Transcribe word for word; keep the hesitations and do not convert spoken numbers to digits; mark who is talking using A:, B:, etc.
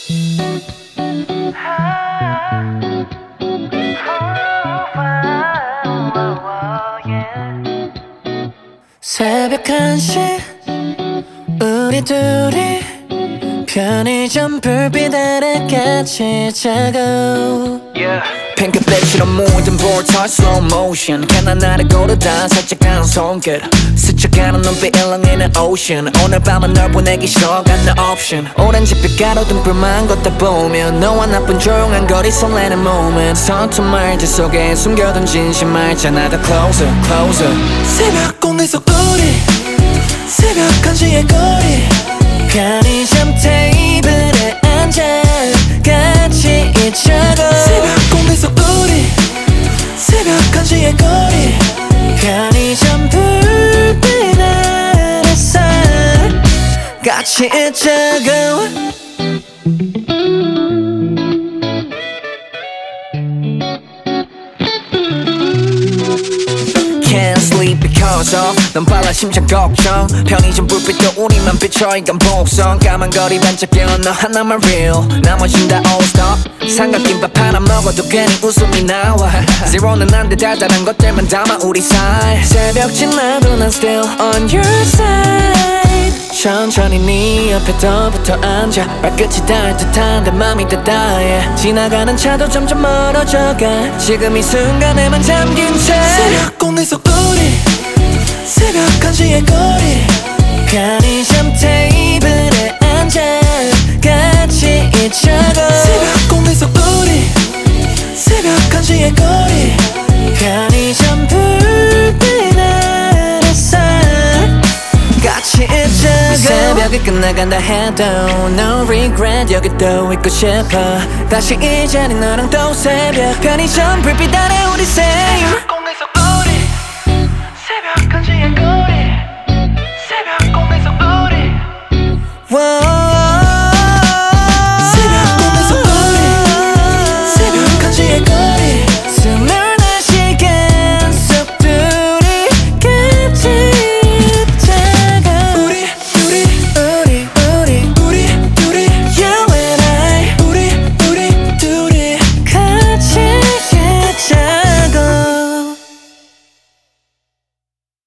A: 새벽 한 시 우리 둘이 편의점 불빛 아래 같이 자고
B: yeah. 핑크빛으로 묻은 볼터 slow motion 가난하게 고르다 살짝 가는 손길 스쳐가는 눈빛 일렁이는 ocean 오늘 밤은 널 보내기 싫어 got no option 오렌지빛 가로등불만 걷다 보면 너와 나쁜 조용한 거리 설레는 moment 서툰 말들 속에 숨겨둔 진심 알잖아 더 closer closer
A: 새벽 공기 속 우리 새벽 한 시의 거리 편의점 테이블에 앉아 같이 있자고 새벽 공기 속 우리 새벽 한 시의 거리 편의점 불빛 아래서 같이 있자고
B: Can't sleep because of 넌 빨라 심장 걱정 편의점 불빛도 우리만 비춰 이건 복선 까만 거리 반짝 깨어 너 하나만 real 나머진 다 old stop 삼각김밥 하나 먹어도 괜히 웃음이 나와 Zero는 안돼 달달한 것들만 담아 우리 사이
A: 새벽 지나도 난 still on your side 천천히 네 옆에 더 붙어 앉아 발끝이 닿을 듯한데 맘이 다 닿아 지나가는 차도 점점 멀어져가 지금 이 순간에만 잠긴 채 새벽 공기 속 우리 새벽 한 시의 거리 편의점 테이블에 앉아 같이 있자고 새벽 공기 속 우리 새벽 한 시의 거리 편의점 불빛 아래서 같이 있자고 새벽이 끝나간다 해도 no regret 여기 또 있고 싶어 다시 이 자리 너랑 또 새벽 편의점 불빛 아래 우리 same